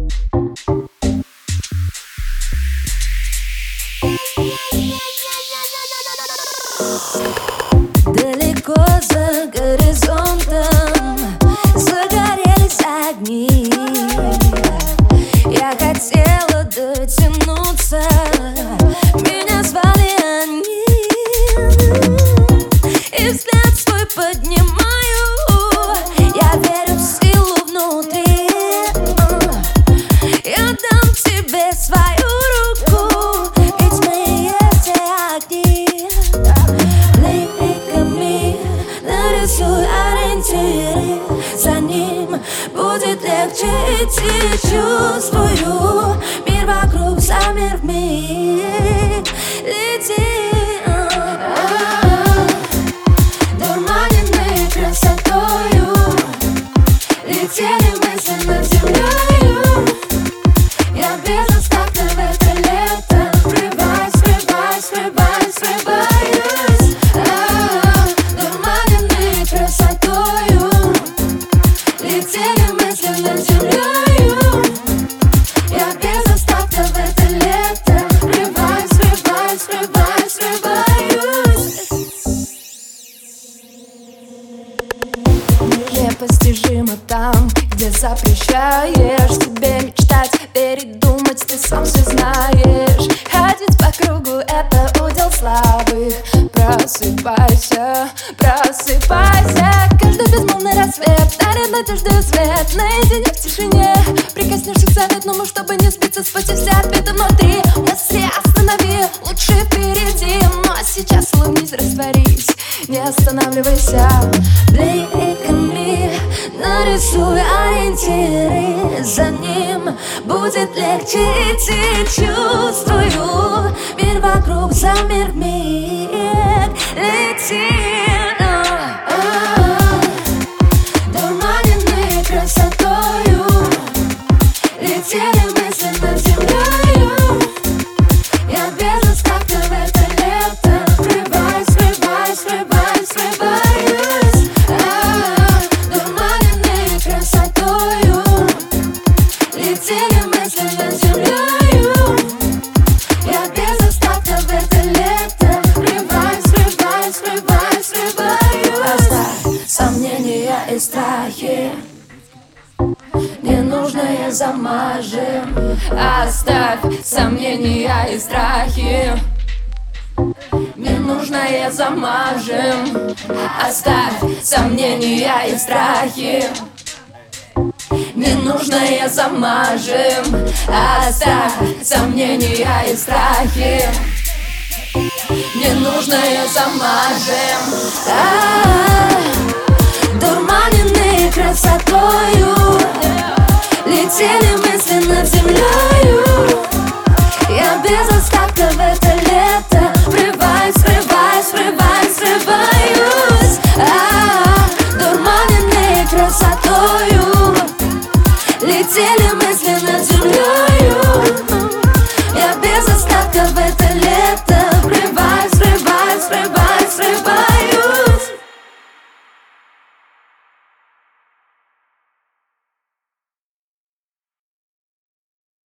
Далеко за горизонтом загорелись огни. Я хотела дотянуться, меня звали они. И взгляд свой поднимаю, я верю в силу внутри. Я дам тебе свою руку, ведь мы есть те огни. Бликами нарисуй ориентиры, за ним будет легче идти. Чувствую, мир вокруг замер вмиг. Лети, дурманенные красотою, летели мысли над землею. Я без остатка в это лето врываюсь, врываюсь, врываюсь, врываюсь. Дурманенные красотою, летели мысли над землею. Я без остатка в это лето врываюсь, врываюсь, врываюсь, врываюсь. Непостижимо там, где запрещаешь себе мечтать, передумать, ты сам все знаешь. Ходить по кругу — это удел слабых. Просыпайся, просыпайся. Каждый безмолвный рассвет дарит надежду и свет. Наедине в тишине прикоснешься к заветному, чтобы не сбиться с пути. Все ответы внутри, мысли останови, лучше впереди. Но сейчас улыбнись, растворись, не останавливайся. Бликами нарисуй ориентиры, за ним будет легче идти. Чувствую, мир вокруг замер вмиг. Лети, дурманенные красотою, летели мысли над землею. Я без остатка в это лето врываюсь, врываюсь, врываюсь, врываюсь. Дурманенные красотою, летели мысли над землею. Я без остатка в это лето врываюсь, врываюсь, врываюсь, врываюсь. Оставь сомнения и страхи, ненужное замажем. Оставь сомнения и страхи, ненужное замажем. Оставь сомнения и страхи, ненужное замажем. Оставь сомнения и страхи, ненужное замажем. Дурманенные красотою, летели